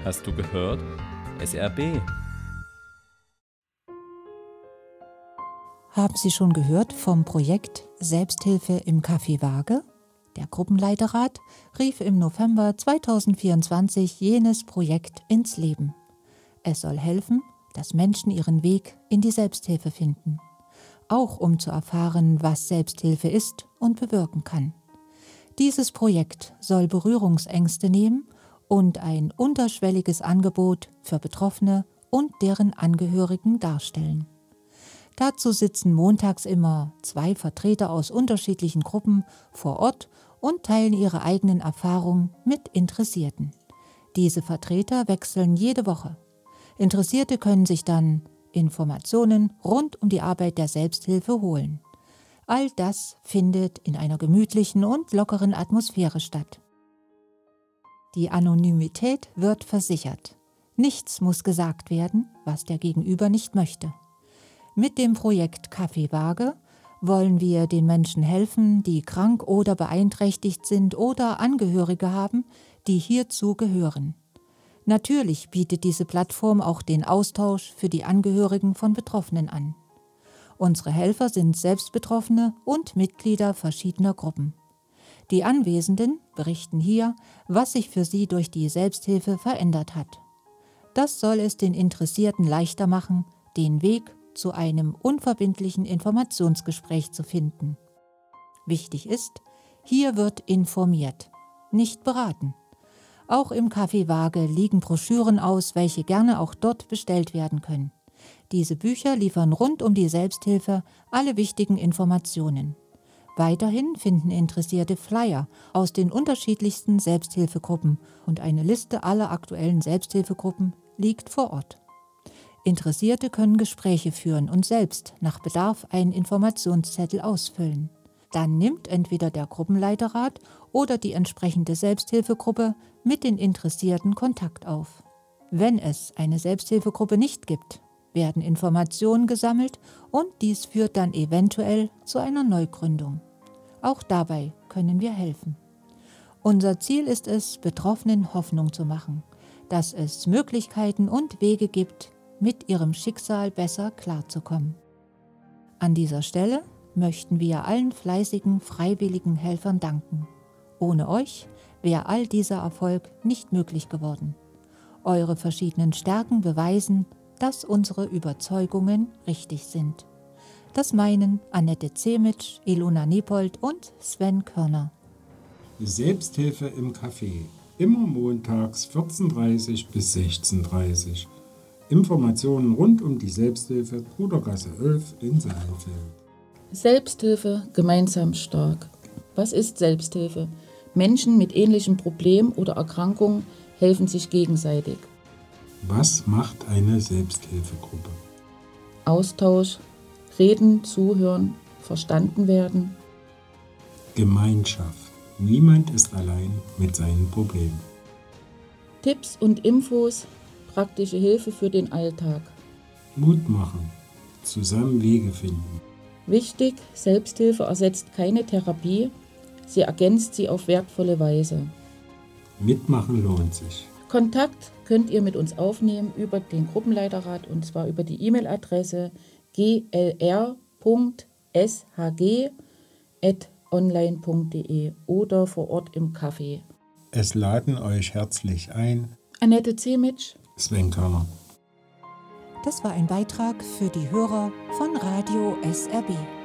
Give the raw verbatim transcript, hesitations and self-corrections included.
Hast du gehört? S R B. Haben Sie schon gehört vom Projekt Selbsthilfe im Café Waage? Der Gruppenleiterrat rief im November zweitausendvierundzwanzig jenes Projekt ins Leben. Es soll helfen, dass Menschen ihren Weg in die Selbsthilfe finden. Auch um zu erfahren, was Selbsthilfe ist und bewirken kann. Dieses Projekt soll Berührungsängste nehmen und ein unterschwelliges Angebot für Betroffene und deren Angehörigen darstellen. Dazu sitzen montags immer zwei Vertreter aus unterschiedlichen Gruppen vor Ort und teilen ihre eigenen Erfahrungen mit Interessierten. Diese Vertreter wechseln jede Woche. Interessierte können sich dann Informationen rund um die Arbeit der Selbsthilfe holen. All das findet in einer gemütlichen und lockeren Atmosphäre statt. Die Anonymität wird versichert. Nichts muss gesagt werden, was der Gegenüber nicht möchte. Mit dem Projekt Café Waage wollen wir den Menschen helfen, die krank oder beeinträchtigt sind oder Angehörige haben, die hierzu gehören. Natürlich bietet diese Plattform auch den Austausch für die Angehörigen von Betroffenen an. Unsere Helfer sind Selbstbetroffene und Mitglieder verschiedener Gruppen. Die Anwesenden berichten hier, was sich für sie durch die Selbsthilfe verändert hat. Das soll es den Interessierten leichter machen, den Weg zu einem unverbindlichen Informationsgespräch zu finden. Wichtig ist, hier wird informiert, nicht beraten. Auch im Café Waage liegen Broschüren aus, welche gerne auch dort bestellt werden können. Diese Bücher liefern rund um die Selbsthilfe alle wichtigen Informationen. Weiterhin finden Interessierte Flyer aus den unterschiedlichsten Selbsthilfegruppen und eine Liste aller aktuellen Selbsthilfegruppen liegt vor Ort. Interessierte können Gespräche führen und selbst nach Bedarf einen Informationszettel ausfüllen. Dann nimmt entweder der Gruppenleiterrat oder die entsprechende Selbsthilfegruppe mit den Interessierten Kontakt auf. Wenn es eine Selbsthilfegruppe nicht gibt, werden Informationen gesammelt und dies führt dann eventuell zu einer Neugründung. Auch dabei können wir helfen. Unser Ziel ist es, Betroffenen Hoffnung zu machen, dass es Möglichkeiten und Wege gibt, mit ihrem Schicksal besser klarzukommen. An dieser Stelle möchten wir allen fleißigen, freiwilligen Helfern danken. Ohne euch wäre all dieser Erfolg nicht möglich geworden. Eure verschiedenen Stärken beweisen, dass unsere Überzeugungen richtig sind. Das meinen Annette Zemitsch, Ilona Niepold und Sven Körner. Selbsthilfe im Café. Immer montags vierzehn Uhr dreißig bis sechzehn Uhr dreißig. Informationen rund um die Selbsthilfe Brudergasse elf in Saalfeld. Selbsthilfe gemeinsam stark. Was ist Selbsthilfe? Menschen mit ähnlichen Problemen oder Erkrankungen helfen sich gegenseitig. Was macht eine Selbsthilfegruppe? Austausch, reden, zuhören, verstanden werden. Gemeinschaft. Niemand ist allein mit seinen Problemen. Tipps und Infos, praktische Hilfe für den Alltag. Mut machen. Zusammen Wege finden. Wichtig, Selbsthilfe ersetzt keine Therapie, sie ergänzt sie auf wertvolle Weise. Mitmachen lohnt sich. Kontakt könnt ihr mit uns aufnehmen über den Gruppenleiterrat und zwar über die E-Mail-Adresse g l r punkt s h g at online punkt d e oder vor Ort im Café. Es laden euch herzlich ein Annette Zemitsch, Sven Körner. Das war ein Beitrag für die Hörer von Radio S R B.